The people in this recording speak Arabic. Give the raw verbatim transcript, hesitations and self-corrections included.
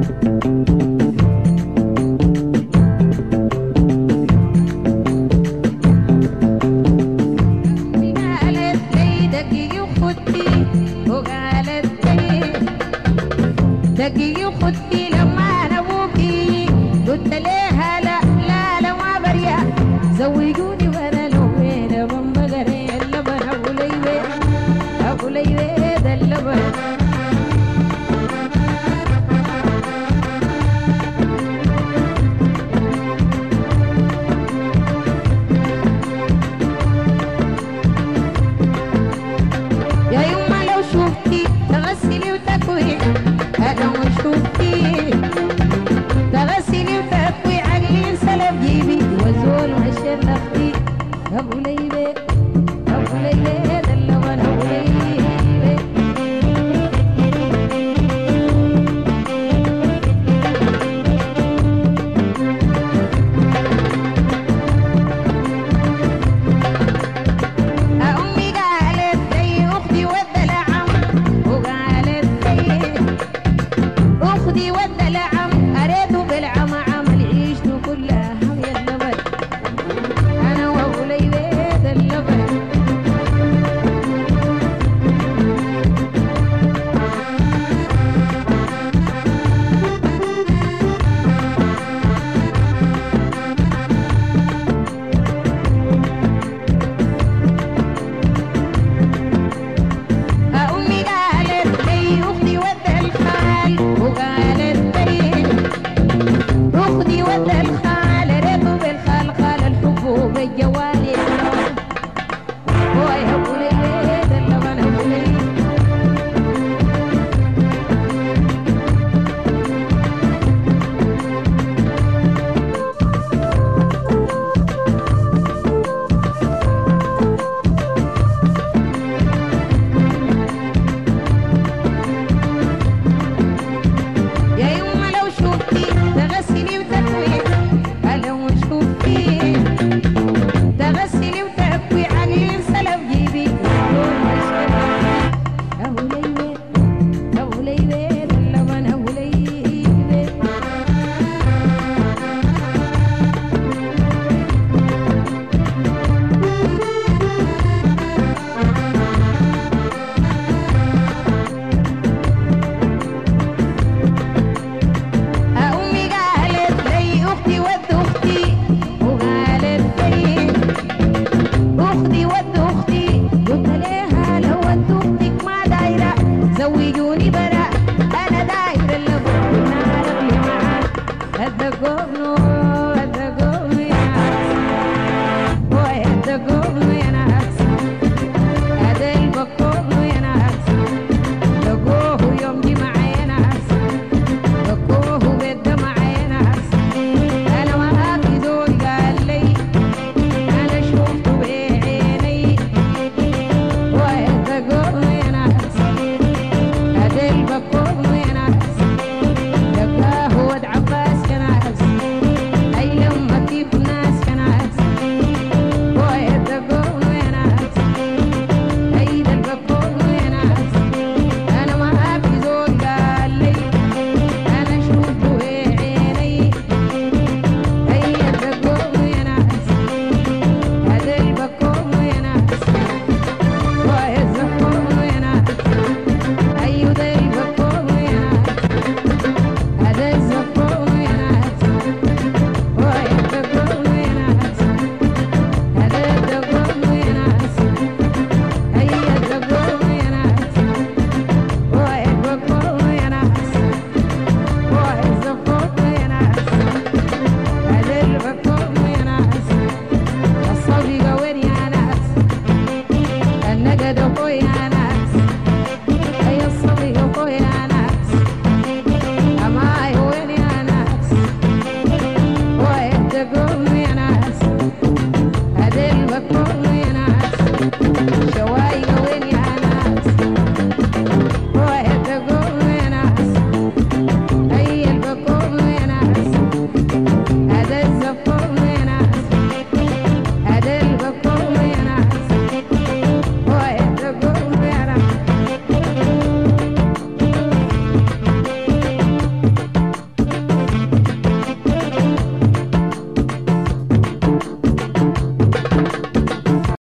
دقي وخدي لما انا ابوكي قلت ليها لا لا لا ما بريا زوجوني وانا لو وين بمبغري اللبن ابو ليوي ابو ليوي ده اللبن يا يما لو شفتي تغسلي وتكوي أنا وشوفتي تغسلي وتكوي عقلي سلف جيبي وزول وعشر نختي أبو ليلى أبو ليلى ده اللبن أبو ليلى أمي قالت زي أختي ودلع عم وقالت زي أختي ودلع عم